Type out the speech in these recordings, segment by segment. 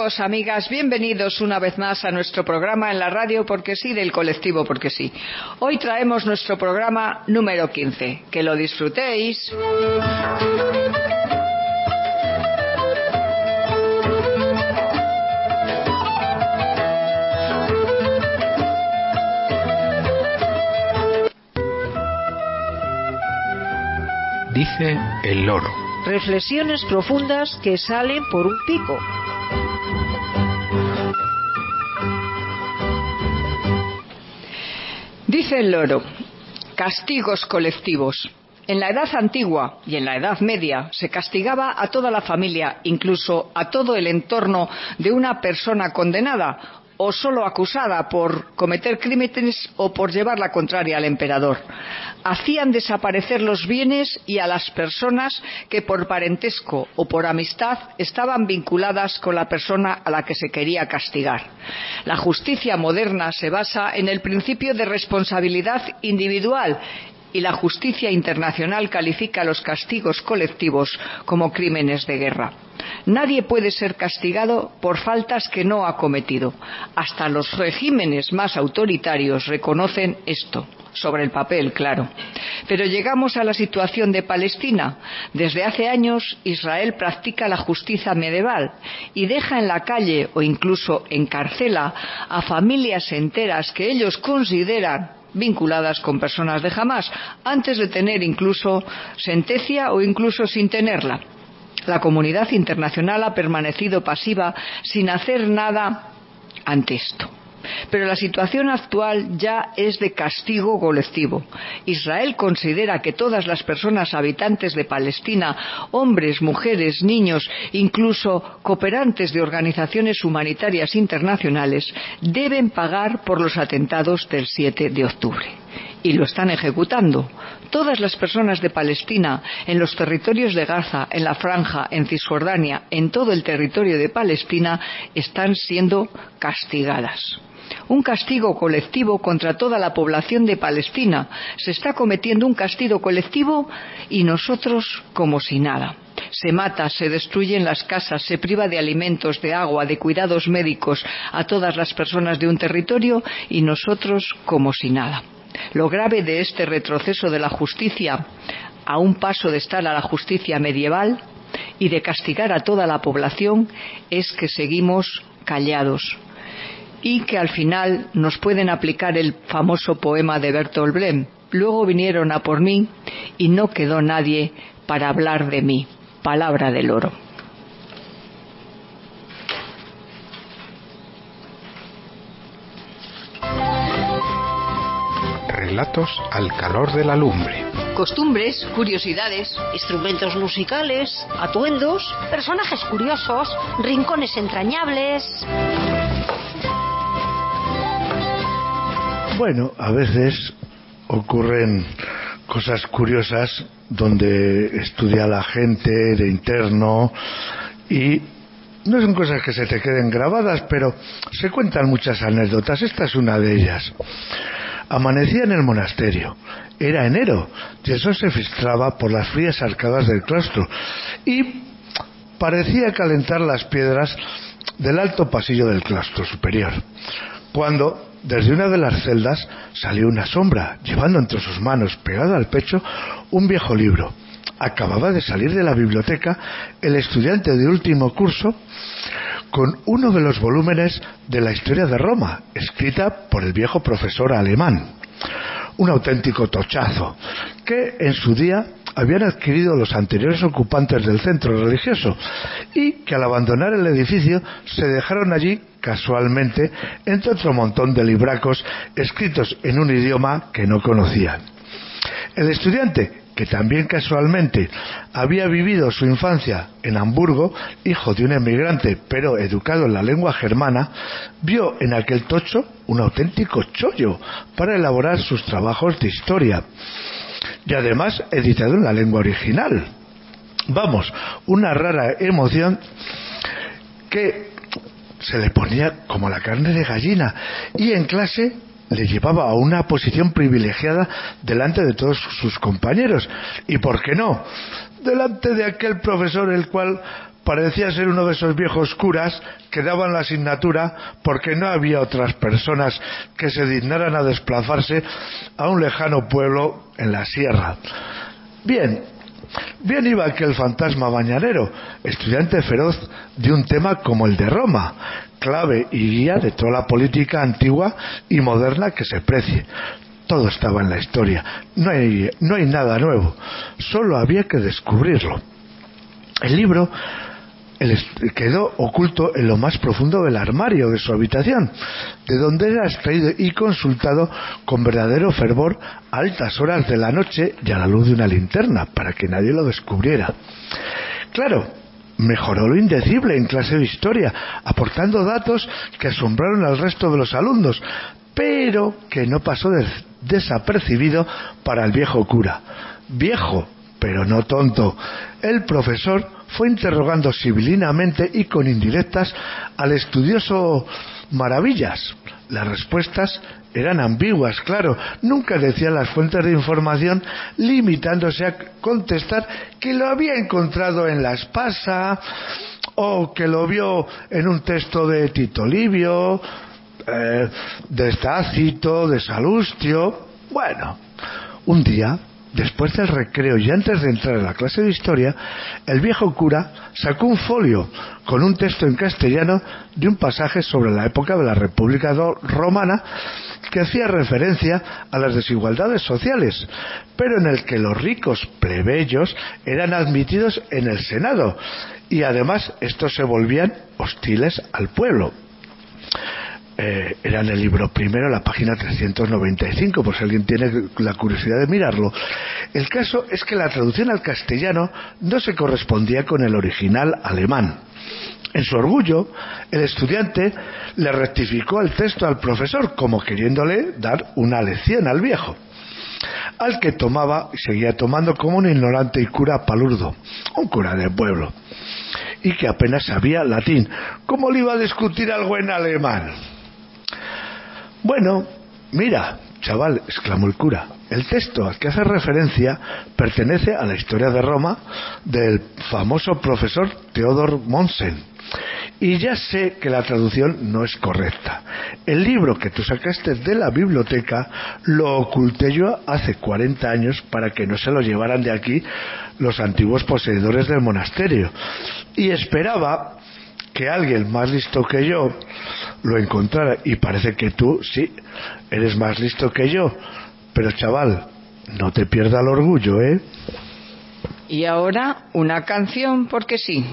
Amigos, amigas, bienvenidos una vez más a nuestro programa en la radio Porque Sí del colectivo Porque Sí. Hoy traemos nuestro programa número 15. Que lo disfrutéis. Dice el loro. Reflexiones profundas que salen por un pico. Dice el loro, castigos colectivos. En la edad antigua y en la edad media se castigaba a toda la familia, incluso a todo el entorno de una persona condenada o solo acusada por cometer crímenes o por llevar la contraria al emperador. Hacían desaparecer los bienes y a las personas que por parentesco o por amistad estaban vinculadas con la persona a la que se quería castigar. La justicia moderna se basa en el principio de responsabilidad individual y la justicia internacional califica los castigos colectivos como crímenes de guerra. Nadie puede ser castigado por faltas que no ha cometido. Hasta los regímenes más autoritarios reconocen esto. Sobre el papel, claro. Pero llegamos a la situación de Palestina. Desde hace años Israel practica la justicia medieval y deja en la calle o incluso encarcela a familias enteras que ellos consideran vinculadas con personas de Hamás, antes de tener incluso sentencia o incluso sin tenerla. La comunidad internacional ha permanecido pasiva sin hacer nada ante esto. Pero la situación actual ya es de castigo colectivo. Israel considera que todas las personas habitantes de Palestina, hombres, mujeres, niños, incluso cooperantes de organizaciones humanitarias internacionales, deben pagar por los atentados del 7 de octubre. Y lo están ejecutando. Todas las personas de Palestina, en los territorios de Gaza, en la Franja, en Cisjordania, en todo el territorio de Palestina, están siendo castigadas. Un castigo colectivo contra toda la población de Palestina. Se está cometiendo un castigo colectivo y nosotros como si nada. Se mata, se destruyen las casas, se priva de alimentos, de agua, de cuidados médicos a todas las personas de un territorio y nosotros como si nada. Lo grave de este retroceso de la justicia, a un paso de estar a la justicia medieval y de castigar a toda la población, es que seguimos callados y que al final nos pueden aplicar el famoso poema de Bertolt Brecht. Luego vinieron a por mí y no quedó nadie para hablar de mí. Palabra del loro. Relatos al calor de la lumbre. Costumbres, curiosidades, Instrumentos musicales, atuendos, personajes curiosos, rincones entrañables. Bueno, a veces ocurren cosas curiosas donde estudia la gente de interno y no son cosas que se te queden grabadas, pero se cuentan muchas anécdotas. Esta es una de ellas. Amanecía en el monasterio. Era enero y el sol se filtraba por las frías arcadas del claustro y parecía calentar las piedras del alto pasillo del claustro superior, cuando desde una de las celdas salió una sombra, llevando entre sus manos, pegado al pecho, un viejo libro. Acababa de salir de la biblioteca el estudiante de último curso con uno de los volúmenes de la historia de Roma, escrita por el viejo profesor alemán. Un auténtico tochazo, que en su día habían adquirido los anteriores ocupantes del centro religioso y que al abandonar el edificio se dejaron allí casualmente entre otro montón de libracos escritos en un idioma que no conocían. El estudiante, que también casualmente había vivido su infancia en Hamburgo, hijo de un emigrante pero educado en la lengua germana, vio en aquel tocho un auténtico chollo para elaborar sus trabajos de historia, y además editado en la lengua original. Vamos, una rara emoción que se le ponía como la carne de gallina, y en clase le llevaba a una posición privilegiada delante de todos sus compañeros, y por qué no, delante de aquel profesor el cual parecía ser uno de esos viejos curas que daban la asignatura porque no había otras personas que se dignaran a desplazarse a un lejano pueblo en la sierra. Bien iba aquel fantasma bañanero, estudiante feroz de un tema como el de Roma, clave y guía de toda la política antigua y moderna que se precie. Todo estaba en la historia, no hay nada nuevo, solo había que descubrirlo. El libro quedó oculto en lo más profundo del armario de su habitación, de donde era extraído y consultado con verdadero fervor a altas horas de la noche y a la luz de una linterna, para que nadie lo descubriera. Claro, mejoró lo indecible en clase de historia, aportando datos que asombraron al resto de los alumnos, pero que no pasó desapercibido para el viejo cura. Viejo, pero no tonto. El profesor fue interrogando sibilinamente y con indirectas al estudioso maravillas. Las respuestas eran ambiguas, claro, nunca decían las fuentes de información, limitándose a contestar que lo había encontrado en la Espasa o que lo vio en un texto de Tito Livio, de Tácito, de Salustio. Bueno, un día, después del recreo y antes de entrar a la clase de historia, el viejo cura sacó un folio con un texto en castellano de un pasaje sobre la época de la República Romana que hacía referencia a las desigualdades sociales, pero en el que los ricos plebeyos eran admitidos en el Senado y además estos se volvían hostiles al pueblo. Era en el libro primero, la página 395, por si alguien tiene la curiosidad de mirarlo. El caso es que la traducción al castellano no se correspondía con el original alemán. En su orgullo, el estudiante le rectificó el texto al profesor, como queriéndole dar una lección al viejo, al que tomaba y seguía tomando como un ignorante y cura palurdo, un cura de pueblo, y que apenas sabía latín. ¿Cómo le iba a discutir algo en alemán? Bueno, mira, chaval, exclamó el cura, el texto al que hace referencia pertenece a la historia de Roma del famoso profesor Theodor Mommsen, y ya sé que la traducción no es correcta. El libro que tú sacaste de la biblioteca lo oculté yo hace 40 años para que no se lo llevaran de aquí los antiguos poseedores del monasterio, y esperaba que alguien más listo que yo lo encontrara, y parece que tú sí eres más listo que yo, pero chaval, no te pierdas el orgullo, ¿eh? Y ahora una canción porque sí.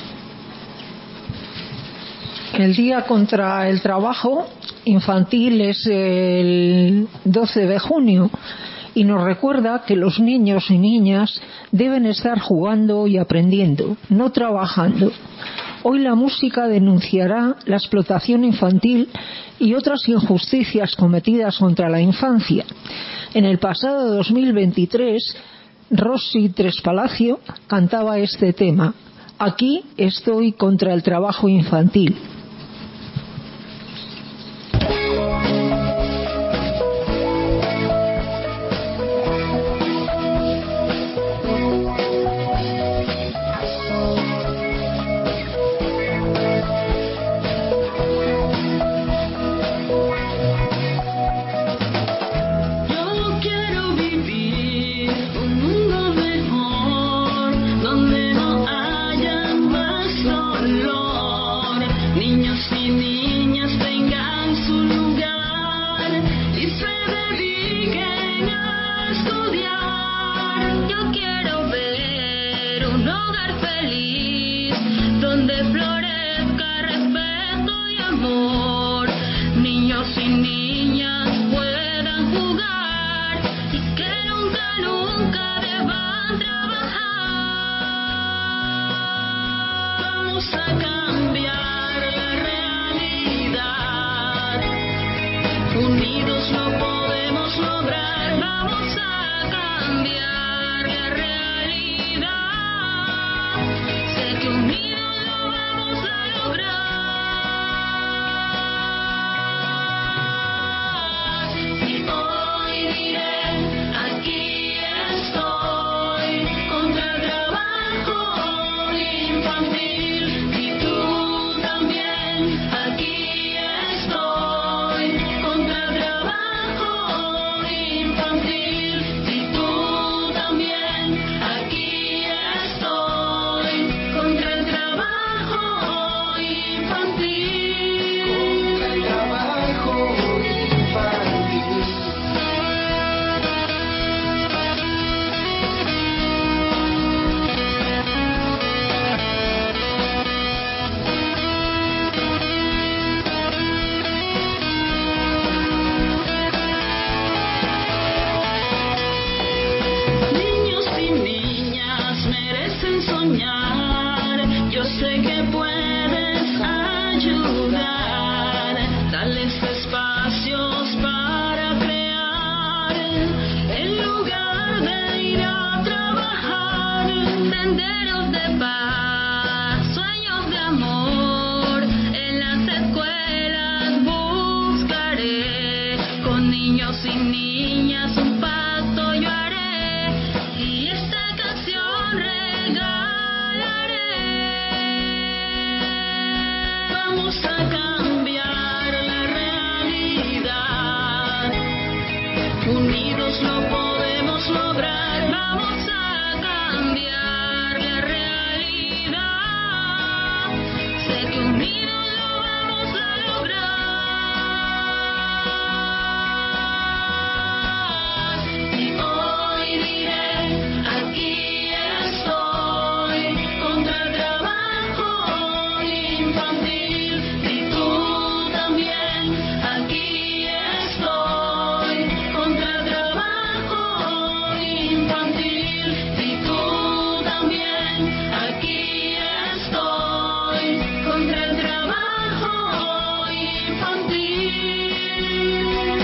El Día contra el Trabajo Infantil es el 12 de junio y nos recuerda que los niños y niñas deben estar jugando y aprendiendo, no trabajando. Hoy la música denunciará la explotación infantil y otras injusticias cometidas contra la infancia. En el pasado 2023, Rosy Trespalacio cantaba este tema: Aquí estoy contra el trabajo infantil. Ni unidos lo podemos lograr. Vamos a cambiar la realidad. Sé que unidos lo vamos a lograr. Y hoy diré, aquí estoy, contra el trabajo infantil. Y tú también, aquí estoy, contra el trabajo infantil. Y tú también, aquí estoy, contra el trabajo infantil.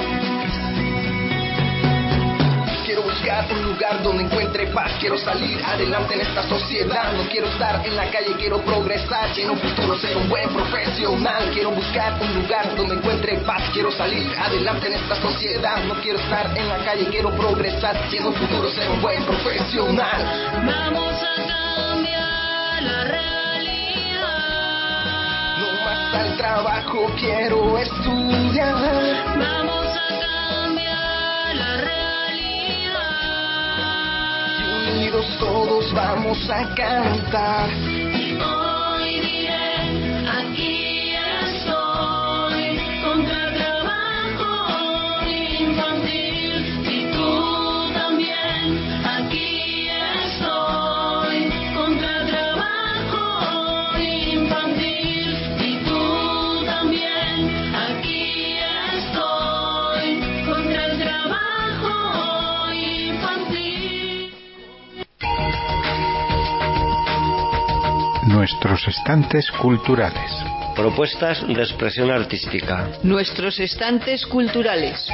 Quiero buscar un lugar donde encuentre paz. Quiero salir adelante en esta sociedad. No quiero estar en la calle, quiero progresar. Y en un futuro ser un buen profesional. Quiero buscar un lugar donde encuentre paz. Quiero salir adelante en esta sociedad. No quiero estar en la calle, quiero progresar. Y en un futuro ser un buen profesional. Vamos a cambiar la realidad. No más al trabajo, quiero estudiar. Vamos a cambiar la realidad. Y unidos todos vamos a cantar. Y hoy diré, aquí estoy, contra el trabajo infantil. Y tú también, aquí estoy, contra el trabajo infantil. Y tú también, aquí estoy, contra el trabajo infantil. Nuestros estantes culturales. Propuestas de expresión artística. Nuestros estantes culturales.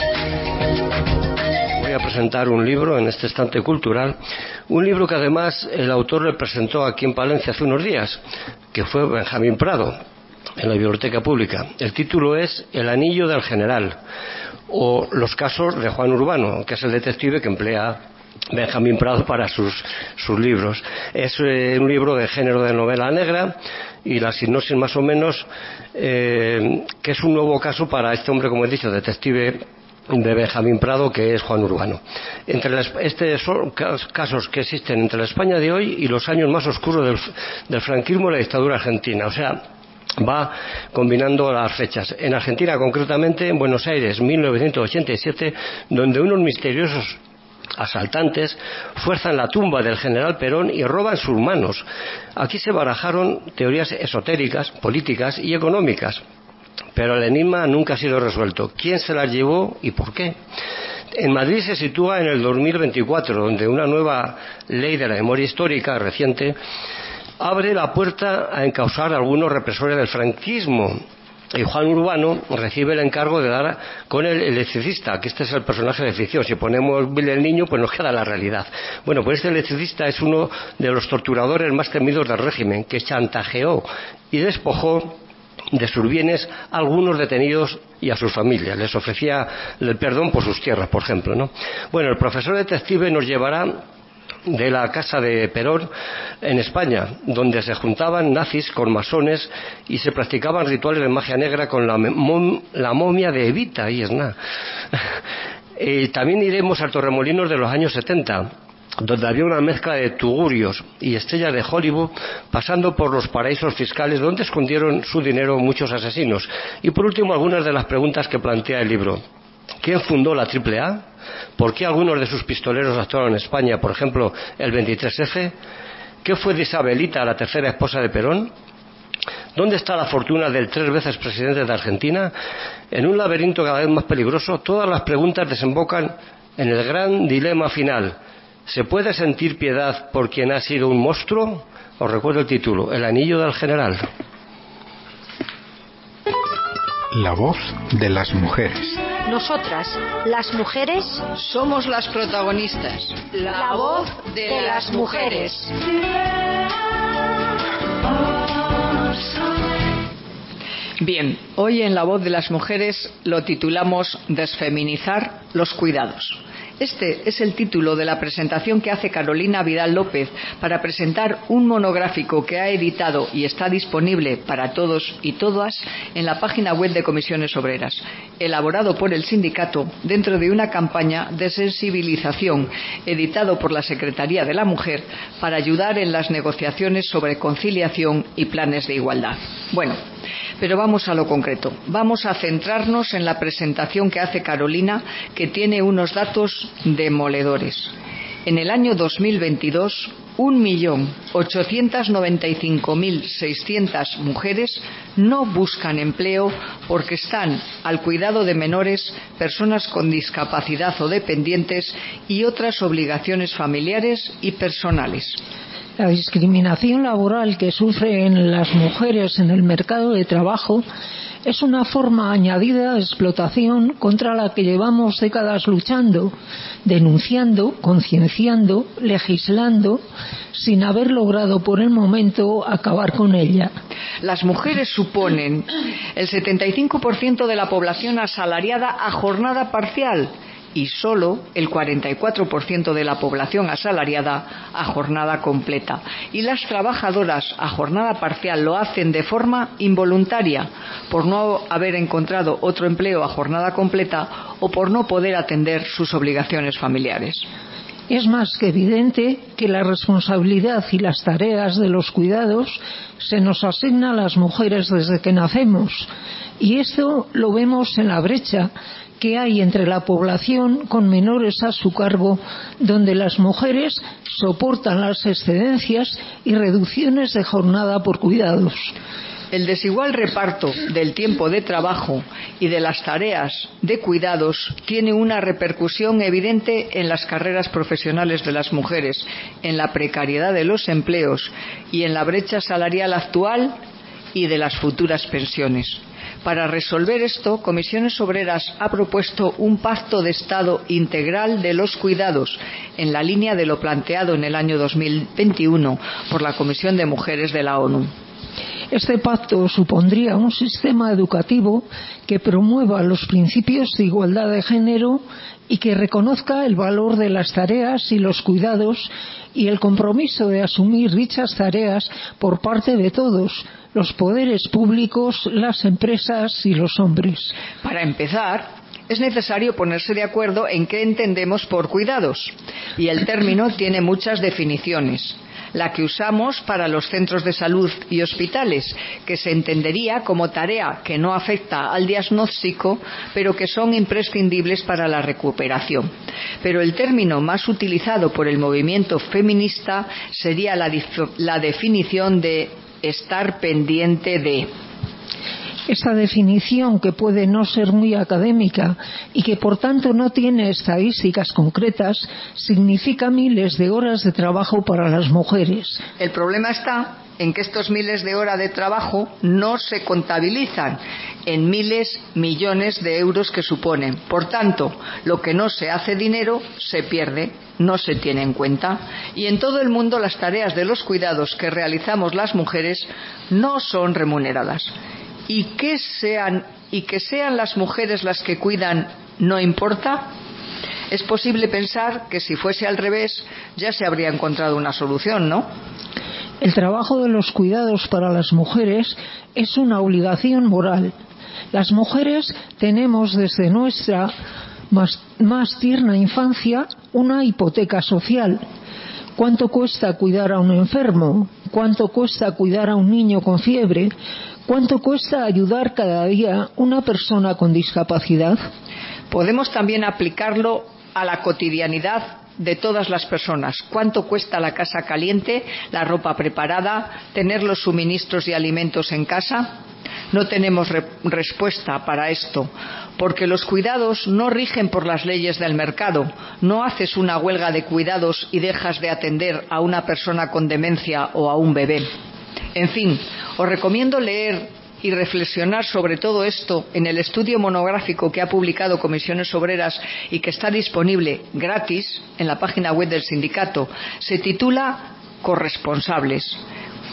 Voy a presentar un libro en este estante cultural, un libro que además el autor le presentó aquí en Palencia hace unos días, que fue Benjamín Prado, en la Biblioteca Pública. El título es El anillo del general, o Los casos de Juan Urbano, que es el detective que emplea Benjamín Prado para sus libros. Es un libro de género de novela negra, y la sinopsis más o menos que es un nuevo caso para este hombre, como he dicho, detective de Benjamín Prado, que es Juan Urbano. Estos son casos que existen entre la España de hoy y los años más oscuros del franquismo y la dictadura argentina. O sea, va combinando las fechas. En Argentina, concretamente en Buenos Aires, 1987, donde unos misteriosos asaltantes fuerzan la tumba del general Perón y roban sus manos. Aquí se barajaron teorías esotéricas, políticas y económicas, pero el enigma nunca ha sido resuelto. ¿Quién se las llevó y por qué? En Madrid se sitúa en el 2024, donde una nueva ley de la memoria histórica reciente abre la puerta a encausar a algunos represores del franquismo. Y Juan Urbano recibe el encargo de dar con el electricista, que este es el personaje de ficción. Si ponemos Bill el Niño, pues nos queda la realidad. Bueno, pues este electricista es uno de los torturadores más temidos del régimen, que chantajeó y despojó de sus bienes a algunos detenidos y a sus familias. Les ofrecía el perdón por sus tierras, por ejemplo, ¿no? Bueno, el profesor detective nos llevará de la casa de Perón en España, donde se juntaban nazis con masones y se practicaban rituales de magia negra con la momia de Evita, y es nada. También iremos a Torremolinos de los años 70, donde había una mezcla de tugurios y estrellas de Hollywood, pasando por los paraísos fiscales donde escondieron su dinero muchos asesinos. Y por último, algunas de las preguntas que plantea el libro. ¿Quién fundó la AAA? ¿Por qué algunos de sus pistoleros actuaron en España, por ejemplo, el 23F? ¿Qué fue de Isabelita, la tercera esposa de Perón? ¿Dónde está la fortuna del 3 veces presidente de Argentina? En un laberinto cada vez más peligroso, todas las preguntas desembocan en el gran dilema final. ¿Se puede sentir piedad por quien ha sido un monstruo? Os recuerdo el título, El anillo del general. La voz de las mujeres. Nosotras, las mujeres, Somos las protagonistas. la voz de las mujeres. Bien, hoy en La voz de las mujeres lo titulamos Desfeminizar los cuidados. Este es el título de la presentación que hace Carolina Vidal López para presentar un monográfico que ha editado y está disponible para todos y todas en la página web de Comisiones Obreras, elaborado por el sindicato dentro de una campaña de sensibilización editado por la Secretaría de la Mujer para ayudar en las negociaciones sobre conciliación y planes de igualdad. Bueno, pero vamos a lo concreto. Vamos a centrarnos en la presentación que hace Carolina, que tiene unos datos demoledores. En el año 2022, 1.895.600 mujeres no buscan empleo porque están al cuidado de menores, personas con discapacidad o dependientes y otras obligaciones familiares y personales. La discriminación laboral que sufren las mujeres en el mercado de trabajo es una forma añadida de explotación contra la que llevamos décadas luchando, denunciando, concienciando, legislando, sin haber logrado por el momento acabar con ella. Las mujeres suponen el 75% de la población asalariada a jornada parcial y solo el 44% de la población asalariada a jornada completa. Y las trabajadoras a jornada parcial lo hacen de forma involuntaria, por no haber encontrado otro empleo a jornada completa o por no poder atender sus obligaciones familiares. Es más que evidente que la responsabilidad y las tareas de los cuidados se nos asigna a las mujeres desde que nacemos, y esto lo vemos en la brecha que hay entre la población con menores a su cargo, donde las mujeres soportan las excedencias y reducciones de jornada por cuidados. El desigual reparto del tiempo de trabajo y de las tareas de cuidados tiene una repercusión evidente en las carreras profesionales de las mujeres, en la precariedad de los empleos y en la brecha salarial actual y de las futuras pensiones. Para resolver esto, Comisiones Obreras ha propuesto un pacto de Estado integral de los cuidados, en la línea de lo planteado en el año 2021 por la Comisión de Mujeres de la ONU. Este pacto supondría un sistema educativo que promueva los principios de igualdad de género y que reconozca el valor de las tareas y los cuidados y el compromiso de asumir dichas tareas por parte de todos, los poderes públicos, las empresas y los hombres. Para empezar, es necesario ponerse de acuerdo en qué entendemos por cuidados, y el término tiene muchas definiciones. La que usamos para los centros de salud y hospitales, que se entendería como tarea que no afecta al diagnóstico, pero que son imprescindibles para la recuperación. Pero el término más utilizado por el movimiento feminista sería la definición de estar pendiente de. Esta definición, que puede no ser muy académica y que por tanto no tiene estadísticas concretas, significa miles de horas de trabajo para las mujeres. El problema está en que estos miles de horas de trabajo no se contabilizan en miles, millones de euros que suponen. Por tanto, lo que no se hace dinero se pierde, no se tiene en cuenta. Y en todo el mundo las tareas de los cuidados que realizamos las mujeres no son remuneradas. Y que sean las mujeres las que cuidan no importa. Es posible pensar que si fuese al revés ya se habría encontrado una solución, ¿no? El trabajo de los cuidados para las mujeres es una obligación moral. Las mujeres tenemos desde nuestra más tierna infancia una hipoteca social. ¿Cuánto cuesta cuidar a un enfermo? ¿Cuánto cuesta cuidar a un niño con fiebre? ¿Cuánto cuesta ayudar cada día a una persona con discapacidad? Podemos también aplicarlo a la cotidianidad de todas las personas. ¿Cuánto cuesta la casa caliente, la ropa preparada, tener los suministros y alimentos en casa? No tenemos respuesta para esto, porque los cuidados no rigen por las leyes del mercado. No haces una huelga de cuidados y dejas de atender a una persona con demencia o a un bebé. En fin, os recomiendo leer y reflexionar sobre todo esto en el estudio monográfico que ha publicado Comisiones Obreras y que está disponible gratis en la página web del sindicato. Se titula Corresponsables.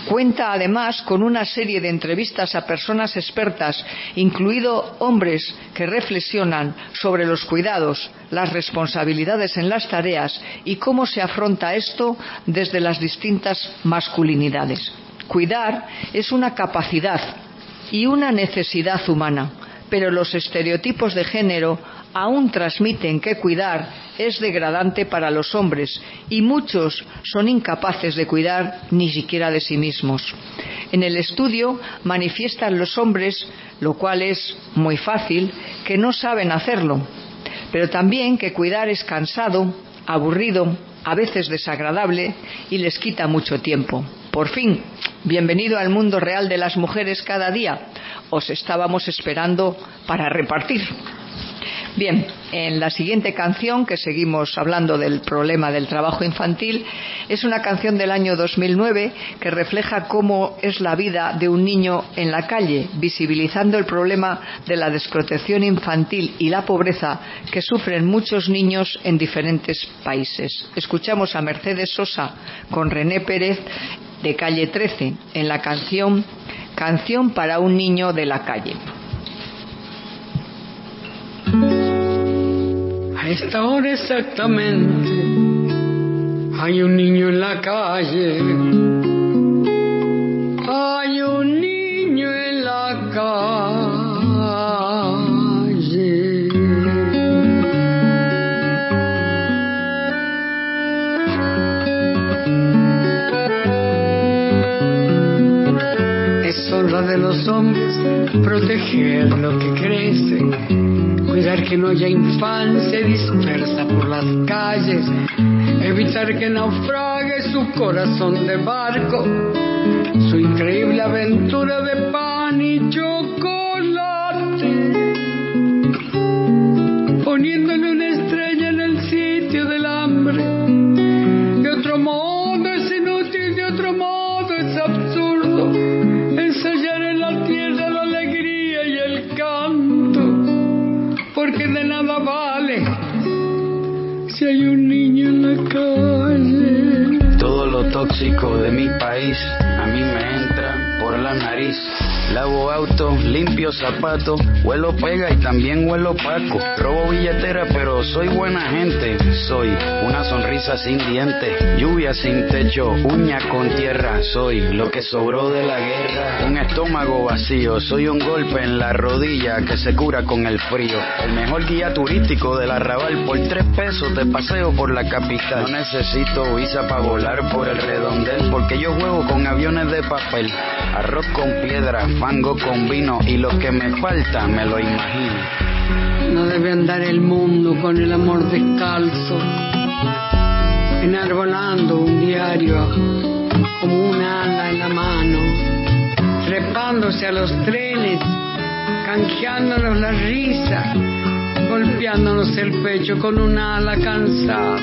Cuenta además con una serie de entrevistas a personas expertas, incluido hombres que reflexionan sobre los cuidados, las responsabilidades en las tareas y cómo se afronta esto desde las distintas masculinidades. Cuidar es una capacidad y una necesidad humana, pero los estereotipos de género aún transmiten que cuidar es degradante para los hombres y muchos son incapaces de cuidar ni siquiera de sí mismos. En el estudio manifiestan los hombres, lo cual es muy fácil, que no saben hacerlo, pero también que cuidar es cansado, aburrido, a veces desagradable y les quita mucho tiempo. Por fin, bienvenido al mundo real de las mujeres cada día. Os estábamos esperando para repartir. Bien, en la siguiente canción, que seguimos hablando del problema del trabajo infantil, es una canción del año 2009 que refleja cómo es la vida de un niño en la calle, visibilizando el problema de la desprotección infantil y la pobreza que sufren muchos niños en diferentes países. Escuchamos a Mercedes Sosa con René Pérez de Calle 13 en la canción Canción para un niño de la calle. A esta hora exactamente hay un niño en la calle. Hay un niño en la calle. Es honra de los hombres proteger lo que crece, cuidar que no haya infancia dispersa por las calles, evitar que naufrague su corazón de barco, su increíble aventura de pan y chocolate, poniéndole una estrella en el sitio del hambre. De otro modo es inútil, de otro modo es absurdo ensayar en la tierra la alegría y el canto, porque de nada vale si hay un niño en la calle. Todo lo tóxico de mi país a mí me entra por la nariz. Lavo auto, limpio zapatos, huelo pega y también huelo opaco. Robo billetera pero soy buena gente. Soy una sonrisa sin dientes, lluvia sin techo, uña con tierra. Soy lo que sobró de la guerra, un estómago vacío. Soy un golpe en la rodilla que se cura con el frío. El mejor guía turístico del Arrabal, por 3 pesos te paseo por la capital. No necesito visa para volar por el redondel, porque yo juego con aviones de papel. Arroz con piedra, fango con vino y lo que me falta me lo imagino. No debe andar el mundo con el amor descalzo, enarbolando un diario como un ala en la mano, trepándose a los trenes, canjeándonos la risa, golpeándonos el pecho con un ala cansada.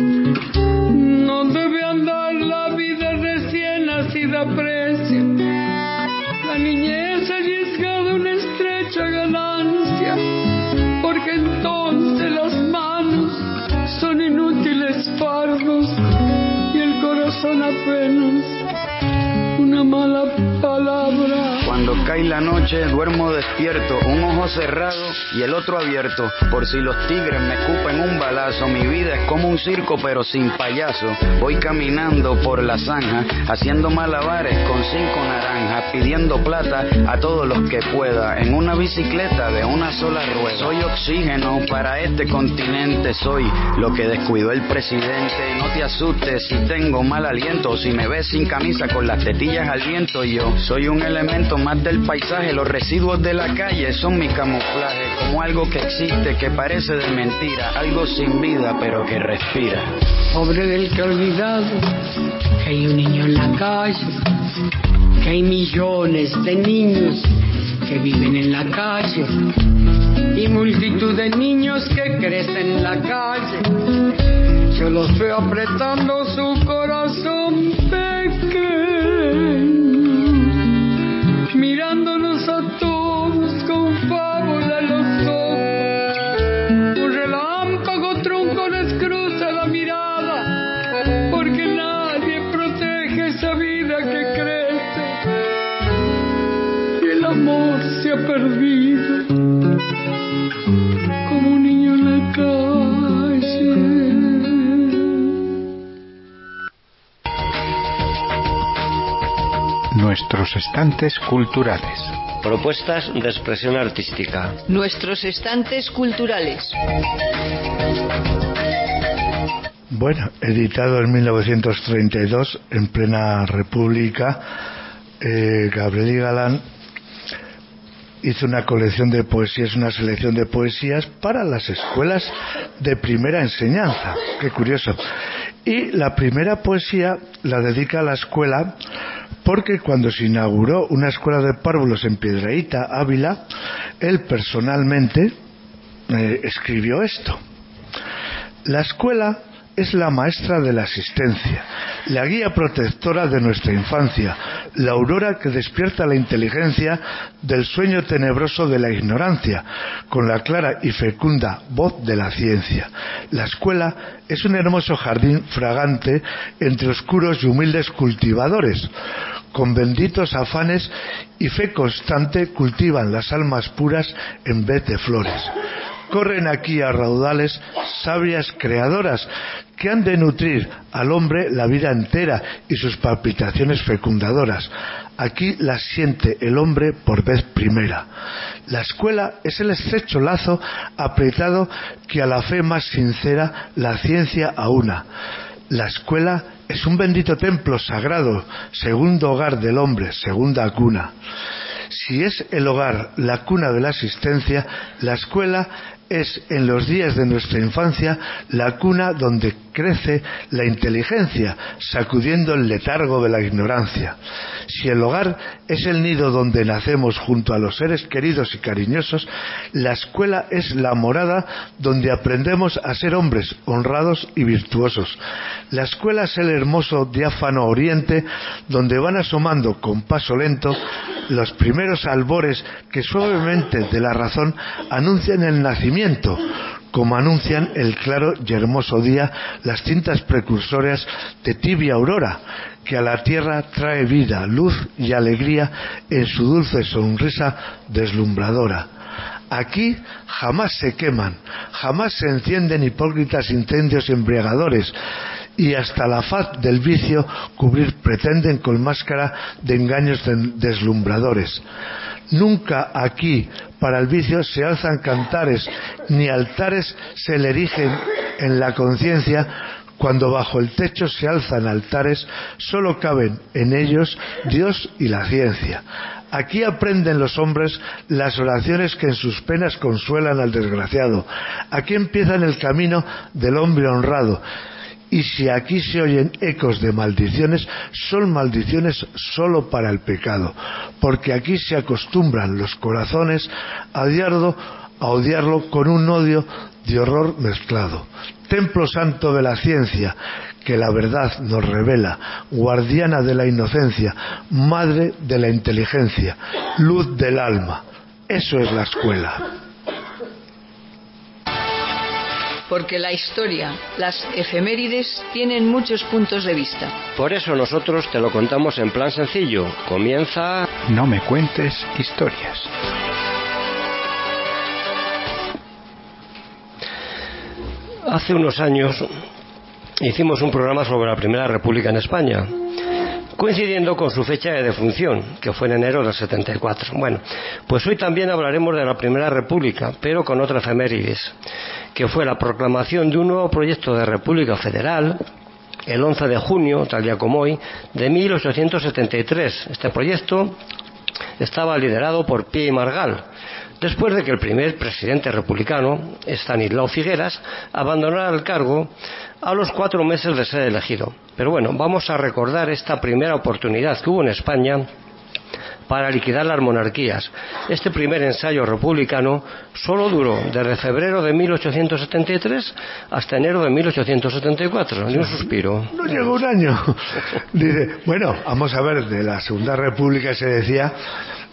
No debe andar la vida recién nacida a precio, la niñez arriesgada una estrecha ganancia, porque entonces las manos son inútiles fardos y el corazón apenas una mala palabra. Cuando cae la noche duermo despierto, un ojo cerrado y el otro abierto, por si los tigres me escupen un balazo. Mi vida es como un circo pero sin payaso. Voy caminando por la zanja, haciendo malabares con 5 naranjas, pidiendo plata a todos los que pueda, en una bicicleta de una sola rueda. Soy oxígeno para este continente, soy lo que descuidó el presidente. No te asustes si tengo mal aliento, o si me ves sin camisa con las tetillas al viento. Yo soy un elemento más del paisaje, los residuos de la calle son mi camuflaje, como algo que existe, que parece de mentira, algo sin vida pero que respira. Pobre del que ha olvidado que hay un niño en la calle, que hay millones de niños que viven en la calle y multitud de niños que crecen en la calle. Yo los veo apretando su corazón pequeño, mirándonos a todos con fábula en los ojos. Un relámpago tronco les cruza la mirada, porque nadie protege esa vida que crece perdido, como un niño en la calle. Nuestros estantes culturales. Propuestas de expresión artística. Nuestros estantes culturales. Bueno, editado en 1932, en plena República, Gabriel y Galán hizo una colección de poesías, una selección de poesías para las escuelas de primera enseñanza. Qué curioso. Y la primera poesía la dedica a la escuela porque cuando se inauguró una escuela de párvulos en Piedrahíta, Ávila, él personalmente escribió esto. La escuela es la maestra de la existencia, la guía protectora de nuestra infancia, la aurora que despierta la inteligencia del sueño tenebroso de la ignorancia, con la clara y fecunda voz de la ciencia. La escuela es un hermoso jardín fragante entre oscuros y humildes cultivadores, con benditos afanes y fe constante cultivan las almas puras en vez de flores. Corren aquí a raudales sabias creadoras que han de nutrir al hombre la vida entera y sus palpitaciones fecundadoras. Aquí las siente el hombre por vez primera. La escuela es el estrecho lazo apretado que a la fe más sincera la ciencia aúna. La escuela es un bendito templo sagrado, segundo hogar del hombre, segunda cuna. Si es el hogar la cuna de la existencia, la escuela es en los días de nuestra infancia la cuna donde crece la inteligencia, sacudiendo el letargo de la ignorancia. Si el hogar es el nido donde nacemos junto a los seres queridos y cariñosos, la escuela es la morada donde aprendemos a ser hombres honrados y virtuosos. La escuela es el hermoso diáfano oriente donde van asomando con paso lento los primeros albores que suavemente de la razón anuncian el nacimiento, como anuncian el claro y hermoso día las tintas precursoras de tibia aurora, que a la tierra trae vida, luz y alegría en su dulce sonrisa deslumbradora. Aquí jamás se queman, jamás se encienden hipócritas incendios embriagadores, y hasta la faz del vicio cubrir pretenden con máscara de engaños deslumbradores. Nunca aquí para el vicio se alzan cantares, ni altares se le erigen en la conciencia. Cuando bajo el techo se alzan altares, solo caben en ellos Dios y la ciencia. Aquí aprenden los hombres las oraciones que en sus penas consuelan al desgraciado. Aquí empiezan el camino del hombre honrado. Y si aquí se oyen ecos de maldiciones, son maldiciones solo para el pecado, porque aquí se acostumbran los corazones a odiarlo con un odio de horror mezclado. Templo santo de la ciencia, que la verdad nos revela, guardiana de la inocencia, madre de la inteligencia, luz del alma. Eso es la escuela. Porque la historia, las efemérides, tienen muchos puntos de vista. Por eso nosotros te lo contamos en plan sencillo. Comienza... No me cuentes historias. Hace unos años hicimos un programa sobre la Primera República en España, coincidiendo con su fecha de defunción, que fue en enero del 74. Bueno, pues hoy también hablaremos de la Primera República, pero con otra efemérides, que fue la proclamación de un nuevo proyecto de República Federal, el 11 de junio, tal día como hoy, de 1873. Este proyecto estaba liderado por Pi y Margall, después de que el primer presidente republicano, Estanislao Figueras, abandonara el cargo a los 4 meses de ser elegido. Pero bueno, vamos a recordar esta primera oportunidad que hubo en España para liquidar las monarquías. Este primer ensayo republicano solo duró desde febrero de 1873 hasta enero de 1874. Ni un suspiro. No llegó un año. Dice, bueno, vamos a ver, de la Segunda República se decía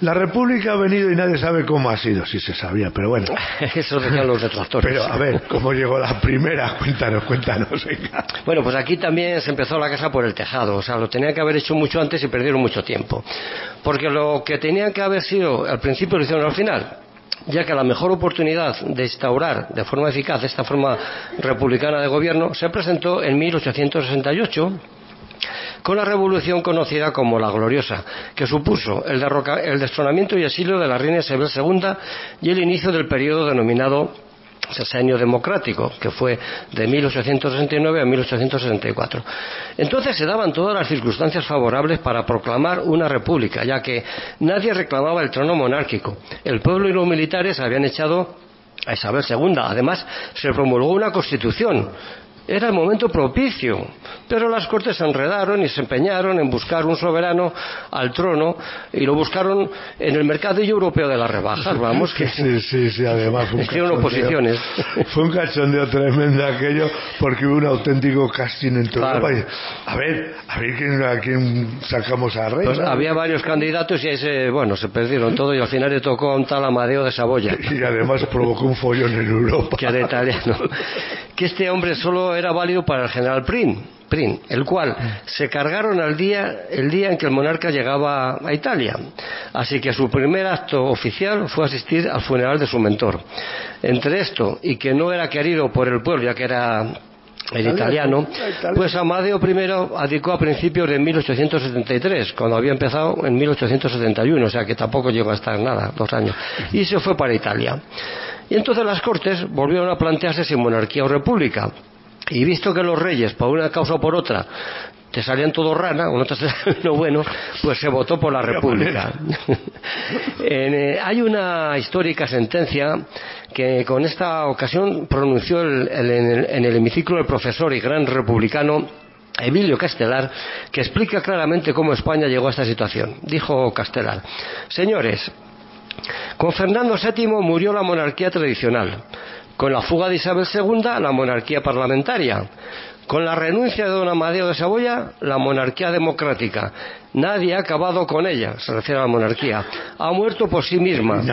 La República ha venido y nadie sabe cómo ha sido. Sí se sabía, pero bueno. Eso decían los detractores. Pero a ver, ¿cómo llegó la primera? Cuéntanos, venga. Bueno, pues aquí también se empezó la casa por el tejado. O sea, lo tenían que haber hecho mucho antes y perdieron mucho tiempo. Porque lo que tenían que haber sido al principio lo hicieron al final, ya que la mejor oportunidad de instaurar de forma eficaz esta forma republicana de gobierno se presentó en 1868 con la revolución conocida como la Gloriosa, que supuso el destronamiento y exilio de la reina Isabel II y el inicio del periodo denominado Sexenio Democrático, que fue de 1869 a 1864. Entonces se daban todas las circunstancias favorables para proclamar una república, ya que nadie reclamaba el trono monárquico. El pueblo y los militares habían echado a Isabel II. Además, se promulgó una constitución. Era el momento propicio, pero las Cortes se enredaron y se empeñaron en buscar un soberano al trono y lo buscaron en el mercadillo europeo de las rebajas, vamos, que sí, además fue un hicieron oposiciones. Fue un cachondeo tremendo aquello, porque hubo un auténtico casting en todo el país. A ver a quién sacamos a rey. Pues había varios candidatos y ahí se perdieron todo y al final le tocó a un tal Amadeo de Saboya. Y además provocó un follón en Europa. Que era italiano. Que este hombre solo era válido para el general Prim, el cual se cargaron el día en que el monarca llegaba a Italia. Así que su primer acto oficial fue asistir al funeral de su mentor. Entre esto y que no era querido por el pueblo, ya que era el italiano, pues Amadeo I abdicó a principios de 1873, cuando había empezado en 1871, o sea que tampoco llegó a estar nada, 2 años, y se fue para Italia. Y entonces las Cortes volvieron a plantearse si monarquía o república. Y visto que los reyes, por una causa o por otra, te salían todo rana, o no te salían lo bueno, pues se votó por la república. Hay una histórica sentencia que con esta ocasión pronunció en el hemiciclo el profesor y gran republicano Emilio Castelar, que explica claramente cómo España llegó a esta situación. Dijo Castelar: señores, con Fernando VII murió la monarquía tradicional, con la fuga de Isabel II la monarquía parlamentaria, con la renuncia de don Amadeo de Saboya la monarquía democrática. Nadie ha acabado con ella, se refiere a la monarquía, ha muerto por sí misma.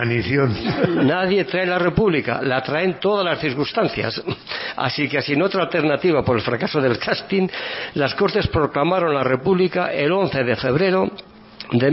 Nadie trae la república, la traen todas las circunstancias. Así que sin otra alternativa por el fracaso del casting, las Cortes proclamaron la república el 11 de febrero de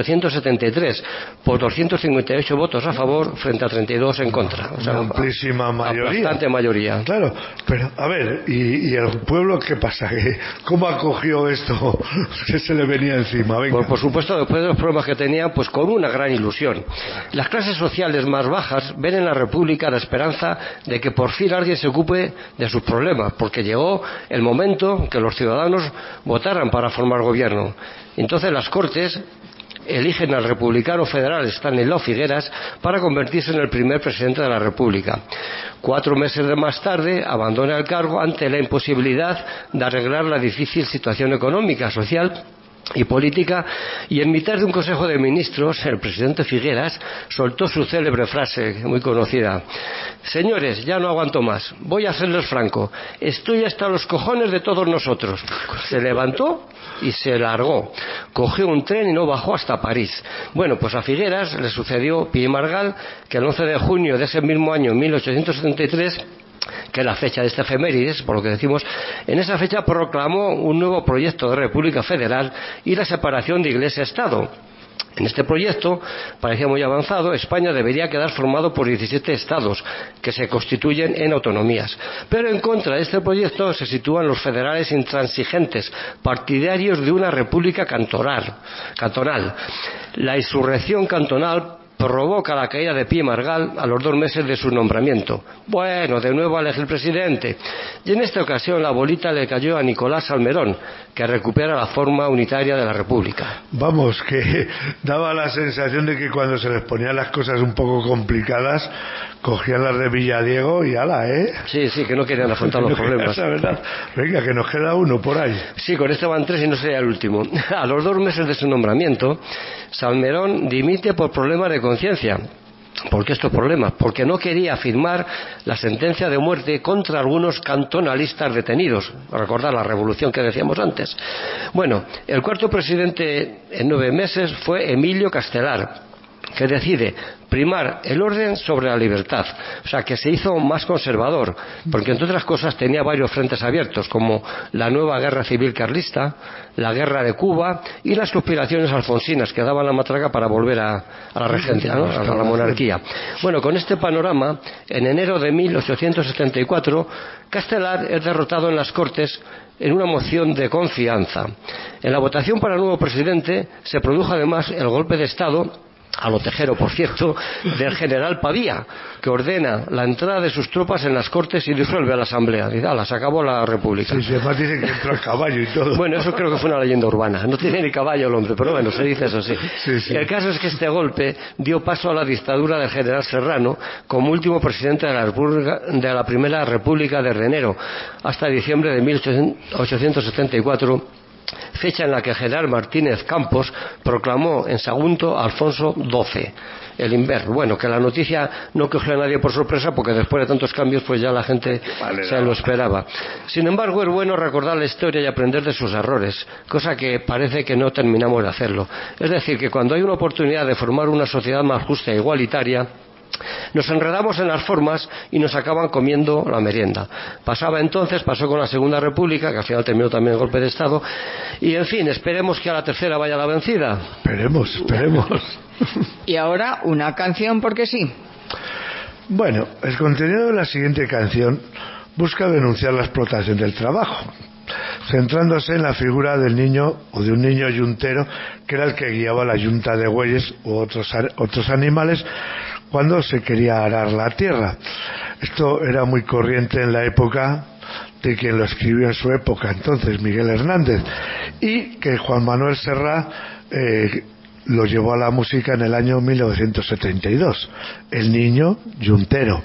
1873 por 258 votos a favor frente a 32 en contra. O sea, una amplísima mayoría. Bastante mayoría. Claro, pero a ver, ¿y el pueblo qué pasa? ¿Cómo acogió esto? ¿Qué se le venía encima? Venga. Pues por supuesto, después de los problemas que tenía, pues con una gran ilusión. Las clases sociales más bajas ven en la República la esperanza de que por fin alguien se ocupe de sus problemas, porque llegó el momento que los ciudadanos votaran para formar gobierno. Entonces las Cortes eligen al republicano federal Estanislao Figueras para convertirse en el primer presidente de la República. 4 meses más tarde abandona el cargo ante la imposibilidad de arreglar la difícil situación económica, social y política, y en mitad de un consejo de ministros el presidente Figueras soltó su célebre frase muy conocida: señores, ya no aguanto más, voy a serles franco, estoy hasta los cojones de todos nosotros. Se levantó y se largó, cogió un tren y no bajó hasta París. Bueno, pues a Figueras le sucedió Pi y Margall, que el 11 de junio de ese mismo año, 1873, que es la fecha de esta efemérides, por lo que decimos, en esa fecha proclamó un nuevo proyecto de República Federal y la separación de Iglesia-Estado. En este proyecto, parecía muy avanzado, España debería quedar formado por 17 estados que se constituyen en autonomías. Pero en contra de este proyecto se sitúan los federales intransigentes, partidarios de una república cantonal. La insurrección cantonal provoca la caída de Pi y Margall a los 2 meses de su nombramiento. Bueno, de nuevo a elegir presidente. Y en esta ocasión la bolita le cayó a Nicolás Salmerón, que recupera la forma unitaria de la República. Vamos, que daba la sensación de que cuando se les ponían las cosas un poco complicadas, cogían las de Villadiego y ala, ¿eh? Sí, que no querían afrontar los problemas. Venga, que nos queda uno por ahí. Sí, con este van 3 y no sería el último. A los 2 meses de su nombramiento, Salmerón dimite por problemas de conciencia. ¿Por qué estos problemas? Porque no quería firmar la sentencia de muerte contra algunos cantonalistas detenidos. Recordar la revolución que decíamos antes. Bueno, el cuarto presidente en 9 meses fue Emilio Castelar, que decide primar el orden sobre la libertad. O sea, que se hizo más conservador, porque entre otras cosas tenía varios frentes abiertos, como la nueva guerra civil carlista, la guerra de Cuba y las conspiraciones alfonsinas que daban la matraca para volver a la regencia, ¿no? A la monarquía. Bueno, con este panorama, en enero de 1874, Castelar es derrotado en las Cortes en una moción de confianza. En la votación para el nuevo presidente se produjo además el golpe de Estado, a lo Tejero, por cierto, del general Pavía, que ordena la entrada de sus tropas en las Cortes y disuelve a la Asamblea. Y ala, se acabó la República. Sí, además dicen que entró a caballo y todo. Bueno, eso creo que fue una leyenda urbana. No tiene ni caballo el hombre, pero bueno, se dice eso, sí. Sí. El caso es que este golpe dio paso a la dictadura del general Serrano como último presidente de la Primera República de enero hasta diciembre de 1874, fecha en la que General Martínez Campos proclamó en Sagunto a Alfonso XII, el Inver. Bueno, que la noticia no cogió a nadie por sorpresa, porque después de tantos cambios pues ya la gente se lo esperaba. Sin embargo, es bueno recordar la historia y aprender de sus errores, cosa que parece que no terminamos de hacerlo. Es decir, que cuando hay una oportunidad de formar una sociedad más justa e igualitaria, nos enredamos en las formas y nos acaban comiendo la merienda. Pasó con la Segunda República, que al final terminó también el golpe de Estado, y en fin, esperemos que a la tercera vaya la vencida. Esperemos. Y ahora una canción porque sí. Bueno, el contenido de la siguiente canción busca denunciar la explotación del trabajo, centrándose en la figura del niño o de un niño yuntero que era el que guiaba la yunta de bueyes u otros animales cuando se quería arar la tierra. Esto era muy corriente en la época de quien lo escribió en su época, entonces Miguel Hernández, y que Juan Manuel Serrat lo llevó a la música en el año 1972, El niño yuntero.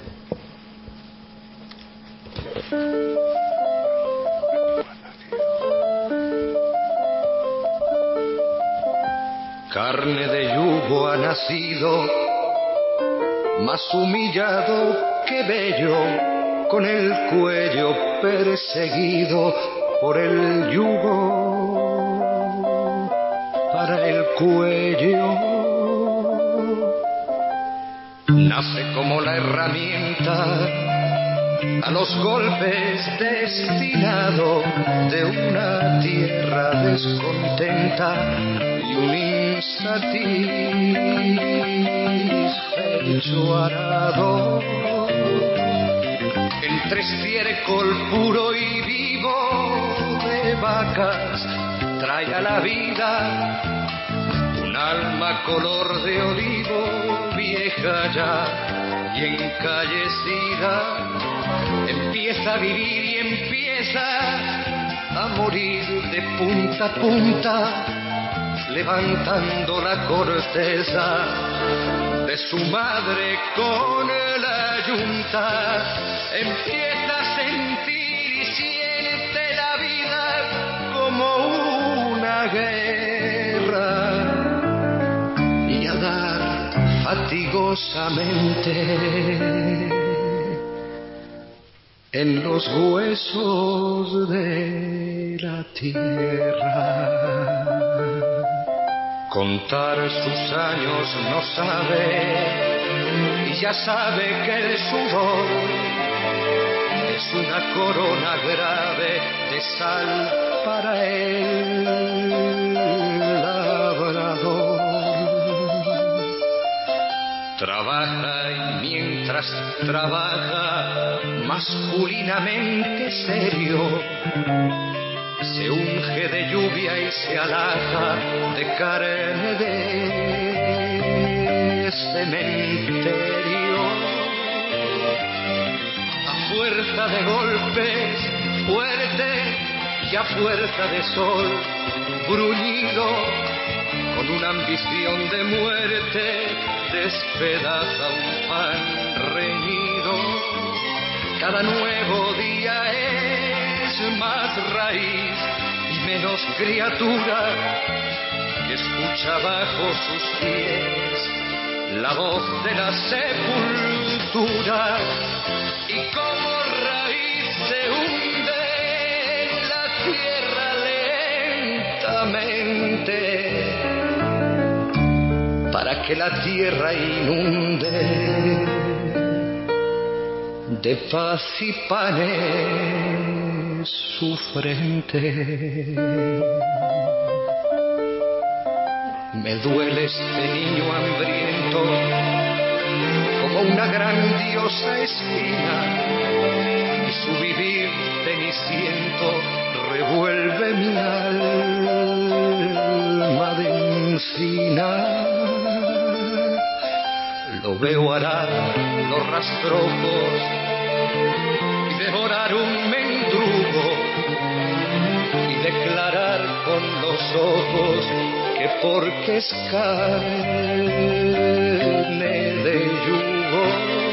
Carne de yugo ha nacido, más humillado que bello, con el cuello perseguido por el yugo, para el cuello. Nace como la herramienta a los golpes destinado de una tierra descontenta y un insatisfecho arado. Entre estiércol puro y vivo de vacas trae a la vida un alma color de olivo, vieja ya y encallecida. Empieza a vivir y empieza a morir de punta a punta, levantando la corteza de su madre con la yunta. Empieza a sentir y siente la vida como una guerra y a dar fatigosamente en los huesos de la tierra. Contar sus años no sabe y ya sabe que el sudor es una corona grave de sal para el labrador. Trabaja y mientras trabaja masculinamente serio, se unge de lluvia y se alaja de carne de cementerio. A fuerza de golpes fuerte y a fuerza de sol bruñido, con una ambición de muerte despedaza un pan reñido. Cada nuevo día es más raíz y menos criatura que escucha bajo sus pies la voz de la sepultura, y como raíz se hunde en la tierra lentamente para que la tierra inunde de paz y panes su frente. Me duele este niño hambriento como una grandiosa espina, y su vivir ceniciento revuelve mi alma de encina. Lo veo arar los rastrojos y devorar un mendrugo y declarar con los ojos que porque es carne de yugo.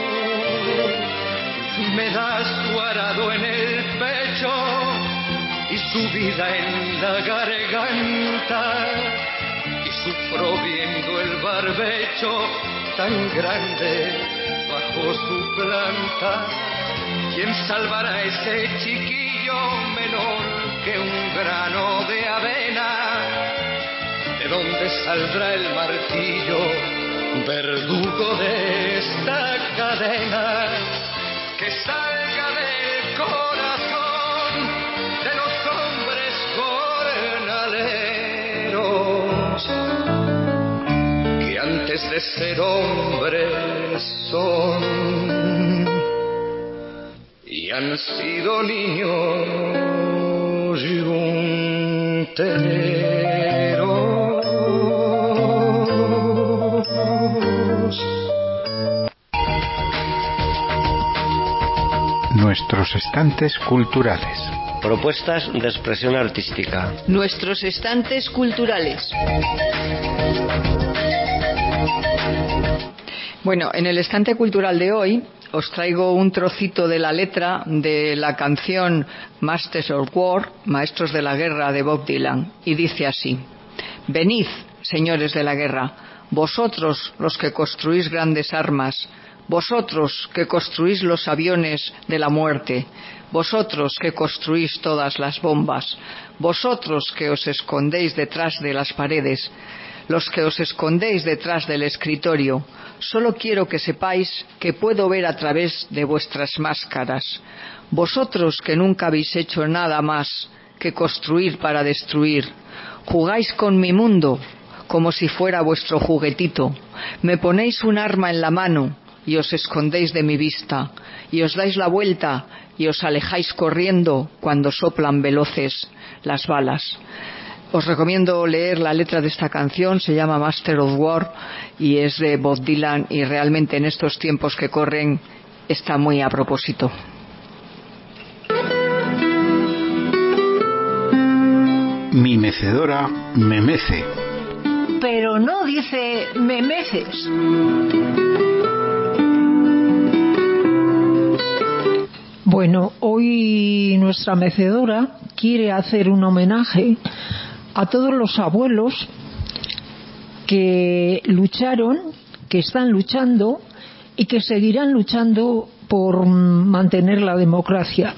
Me da su arado en el pecho y su vida en la garganta, y sufro viendo el barbecho tan grande bajo su planta. ¿Quién salvará a ese chiquillo menor que un grano de avena? ¿De dónde saldrá el martillo, verdugo de esta cadena? Que salga del corazón de los hombres jornaleros, que antes de ser hombres son y han sido niños yunteros. Nuestros estantes culturales. Propuestas de expresión artística. Nuestros estantes culturales. Bueno, en el estante cultural de hoy os traigo un trocito de la letra de la canción Masters of War, Maestros de la Guerra, de Bob Dylan, y dice así: venid, señores de la guerra, vosotros los que construís grandes armas, vosotros que construís los aviones de la muerte, vosotros que construís todas las bombas, vosotros que os escondéis detrás de las paredes, los que os escondéis detrás del escritorio, solo quiero que sepáis que puedo ver a través de vuestras máscaras. Vosotros que nunca habéis hecho nada más que construir para destruir, jugáis con mi mundo como si fuera vuestro juguetito, me ponéis un arma en la mano y os escondéis de mi vista, y os dais la vuelta y os alejáis corriendo cuando soplan veloces las balas. Os recomiendo leer la letra de esta canción, se llama Master of War y es de Bob Dylan, y realmente en estos tiempos que corren está muy a propósito. Mi mecedora me mece. Pero no dice me meces. Bueno, hoy nuestra mecedora quiere hacer un homenaje a todos los abuelos que lucharon, que están luchando y que seguirán luchando por mantener la democracia.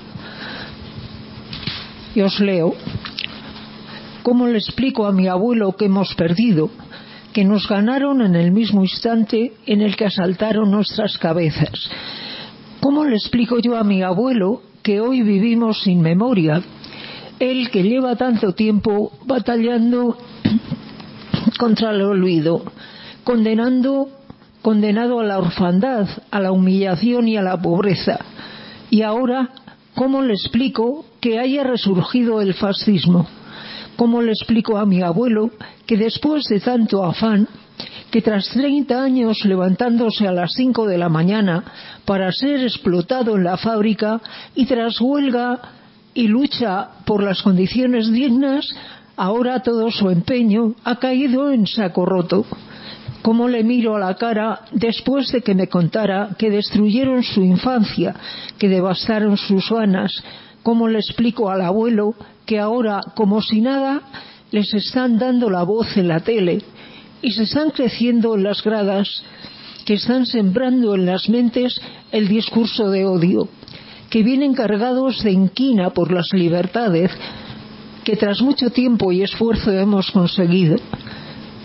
Y os leo: ¿cómo le explico a mi abuelo que hemos perdido, que nos ganaron en el mismo instante en el que asaltaron nuestras cabezas? ¿Cómo le explico yo a mi abuelo que hoy vivimos sin memoria? Él que lleva tanto tiempo batallando contra el olvido, condenado a la orfandad, a la humillación y a la pobreza. Y ahora, ¿cómo le explico que haya resurgido el fascismo? ¿Cómo le explico a mi abuelo que después de tanto afán, que tras 30 años levantándose a las 5 de la mañana para ser explotado en la fábrica y tras huelga y lucha por las condiciones dignas, ahora todo su empeño ha caído en saco roto? ¿Cómo le miro a la cara después de que me contara que destruyeron su infancia, que devastaron sus ganas? ¿Cómo le explico al abuelo que ahora, como si nada, les están dando la voz en la tele y se están creciendo en las gradas, que están sembrando en las mentes el discurso de odio, que vienen cargados de inquina por las libertades que tras mucho tiempo y esfuerzo hemos conseguido?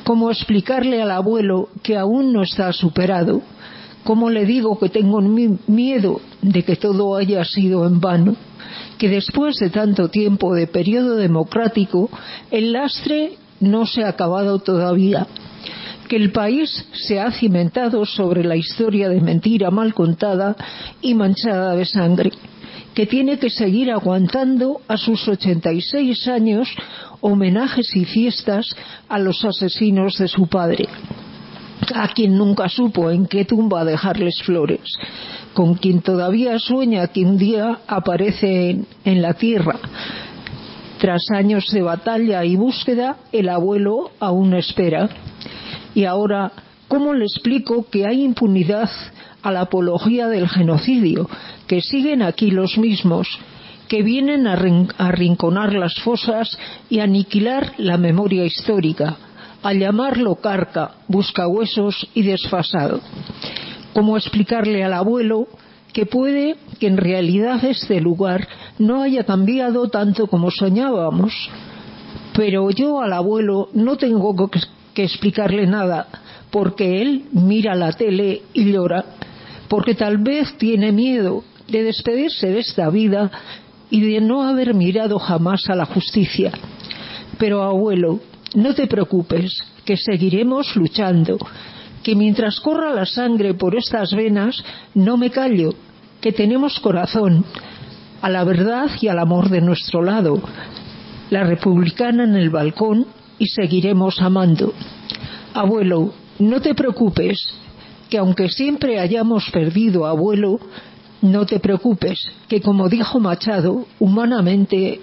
¿Cómo explicarle al abuelo que aún no está superado? ¿Cómo le digo que tengo miedo de que todo haya sido en vano? Que después de tanto tiempo de periodo democrático, el lastre no se ha acabado todavía. Que el país se ha cimentado sobre la historia de mentira mal contada y manchada de sangre. Que tiene que seguir aguantando a sus 86 años homenajes y fiestas a los asesinos de su padre, a quien nunca supo en qué tumba dejarles flores, con quien todavía sueña que un día aparece en la tierra. Tras años de batalla y búsqueda, el abuelo aún espera. Y ahora, ¿cómo le explico que hay impunidad a la apología del genocidio, que siguen aquí los mismos, que vienen a arrinconar las fosas y aniquilar la memoria histórica, a llamarlo carca, buscahuesos y desfasado? ¿Cómo explicarle al abuelo que puede que en realidad este lugar no haya cambiado tanto como soñábamos? Pero yo al abuelo no tengo que explicarle nada, porque él mira la tele y llora, porque tal vez tiene miedo de despedirse de esta vida y de no haber mirado jamás a la justicia. Pero abuelo, no te preocupes, que seguiremos luchando, que mientras corra la sangre por estas venas no me callo, que tenemos corazón, a la verdad y al amor de nuestro lado, la republicana en el balcón, y seguiremos amando. Abuelo, no te preocupes, que aunque siempre hayamos perdido, abuelo, no te preocupes, que como dijo Machado, humanamente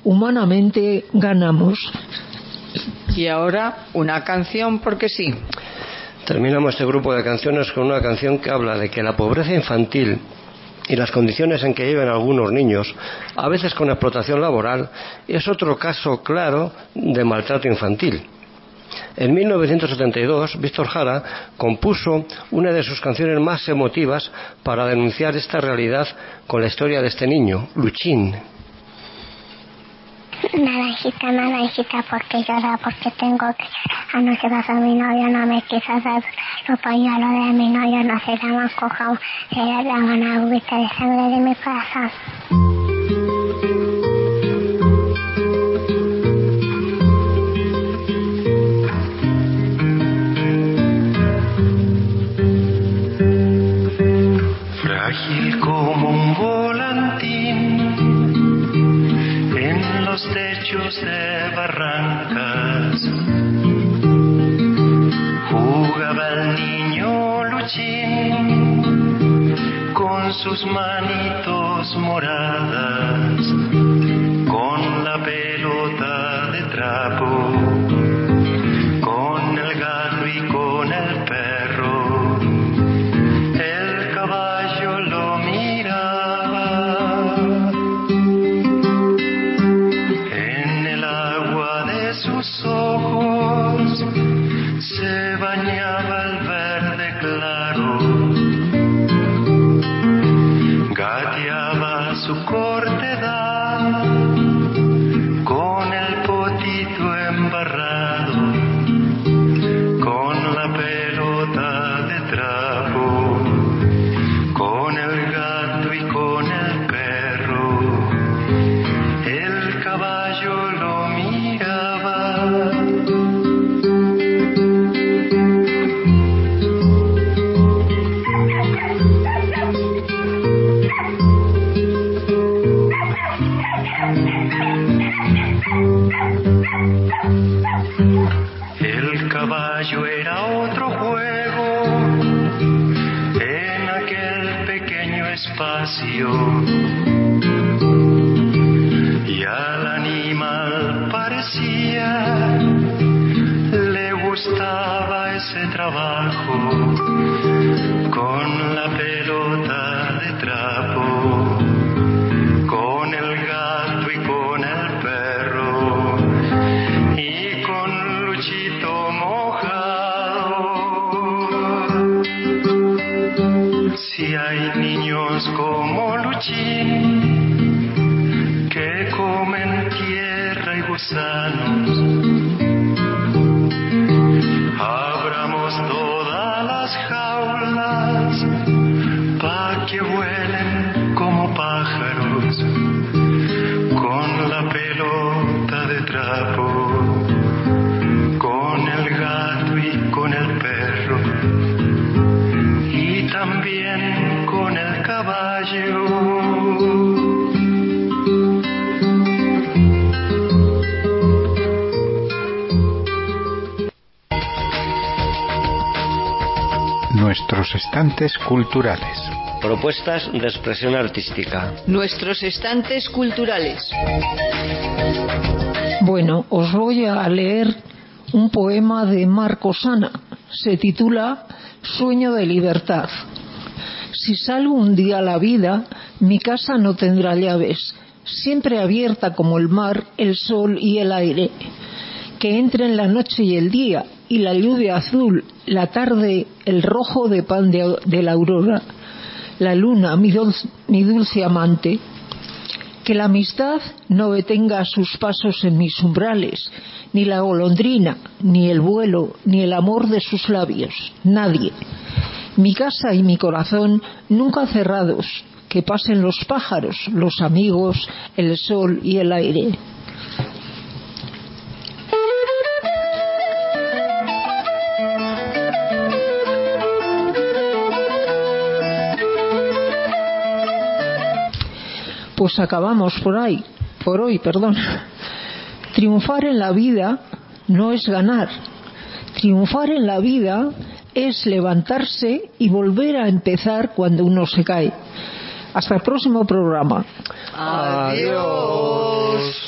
ganamos. Y ahora una canción porque sí. Terminamos este grupo de canciones con una canción que habla de que la pobreza infantil y las condiciones en que viven algunos niños, a veces con explotación laboral, es otro caso claro de maltrato infantil. En 1972, Víctor Jara compuso una de sus canciones más emotivas para denunciar esta realidad con la historia de este niño, Luchín. Naranjita, porque llora, porque tengo que llorar. Anoche pasó mi novio, no me quiso dar los pañuelos de mi novio, no se llaman coja, se llaman agüita de sangre de mi corazón. Frágil como un volantín en los techos de barrancas, jugaba el niño Luchín con sus manitos moradas, con la pelota de trapo, con el gato y con el perro. El caballo lo miraba, en el agua de sus ojos se bañaba el verde claro, gateaba su cortedad con el potito embarrado, con la pelota de trapo, con el gato y con el perro. El caballo lo miraba. El caballo era otro juego en aquel pequeño espacio, y al animal parecía le gustaba ese trabajo con la pelota de trapo, con el gato y con el perro y con Luchito mojado. Si hay niños como Luchín que comen tierra y gusanos, Abramos todas las jaulas pa' que vuelen como pájaros con la pelota de trapo, con el gato y con el perro y también con el caballo. Nuestros estantes culturales. Propuestas de expresión artística. Nuestros estantes culturales. Bueno, os voy a leer un poema de Marco Sana. Se titula Sueño de libertad. Si salgo un día a la vida, mi casa no tendrá llaves, siempre abierta como el mar, el sol y el aire. Que entren la noche y el día, y la lluvia azul, la tarde, el rojo de pan de la aurora, la luna, mi dulce amante. Que la amistad no detenga sus pasos en mis umbrales, ni la golondrina, ni el vuelo, ni el amor de sus labios, nadie. Mi casa y mi corazón nunca cerrados, que pasen los pájaros, los amigos, el sol y el aire. Pues acabamos por hoy. Triunfar en la vida no es ganar. Triunfar en la vida es levantarse y volver a empezar cuando uno se cae. Hasta el próximo programa. Adiós.